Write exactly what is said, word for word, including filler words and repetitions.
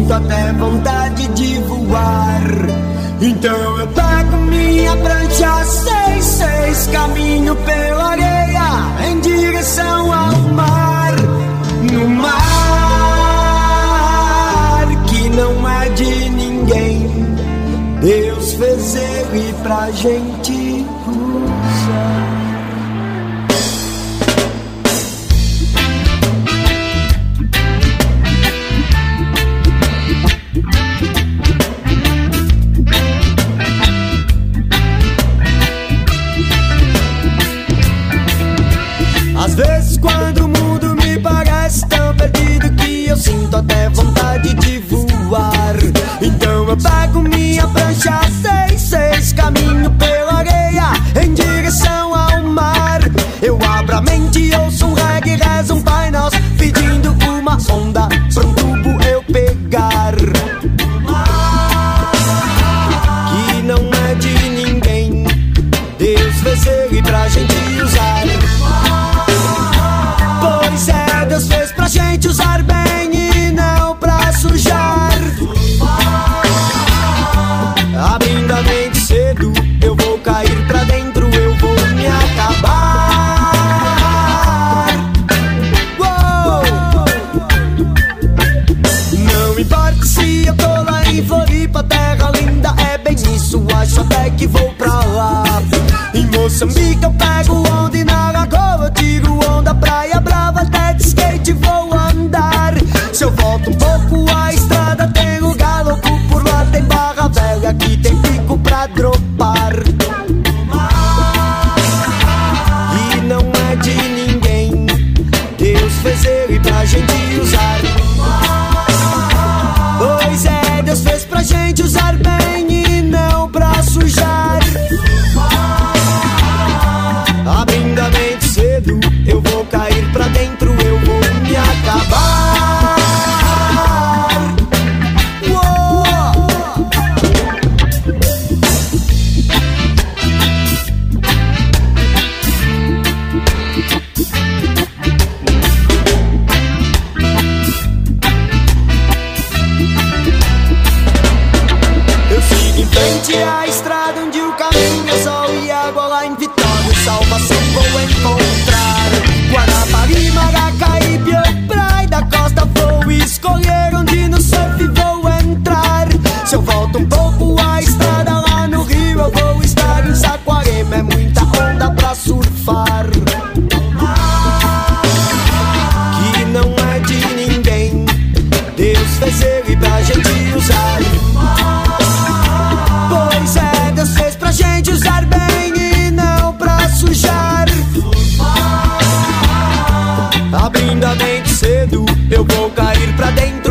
sinto até vontade de voar. Então eu pego minha prancha seis, seis, caminho pela areia em direção ao mar. No mar que não é de ninguém, Deus fez ele pra gente usar. Às vezes quando o mundo me parece tão perdido que eu sinto até vontade de voar. Então eu pego minha prancha seis, seis, caminho pela areia em direção ao mar. Eu abro a mente e ouço um reggae, rezo um Pai Nosso, pedindo uma onda pra um tubo eu pegar. Que não é de ninguém, Deus fez ele pra gente usar. Pois é, Deus fez pra gente usar bem e não pra sujar. Abrindo a mente cedo, eu vou cair pra dentro, eu vou me acabar. Uou! Não importa se eu tô lá em Floripa, terra linda, é bem isso, acho até que vou pra lá. Em Moçambique eu pego onda e na lagoa eu tiro onda, praia brava, até de skate vou andar. Se eu volto um pouco a estrada tem lugar louco, por lá tem barra velha, aqui tem pico pra dropar. E não é de ninguém, Deus fez ele pra gente usar. Pois é, Deus fez pra gente usar bem e não pra sujar. Abrindo a mente cedo, eu vou cair pra dentro, eu vou me acabar. Uou! Eu sigo em frente à estrada onde o caminho é sol e água lá em Vitória. Salvação vou encontrar. Guarapari, Maracaípe, praia da costa vou escolher onde no surf vou entrar. Se eu volto um pouco a estrada lá no Rio, eu vou estar em Saquarema, é muita onda pra surfar. Que não é de ninguém, Deus fez ele pra gente usar. Pois é, Deus fez pra gente usar bem e não pra sujar. Abrindo a mente cedo, eu vou cair pra dentro,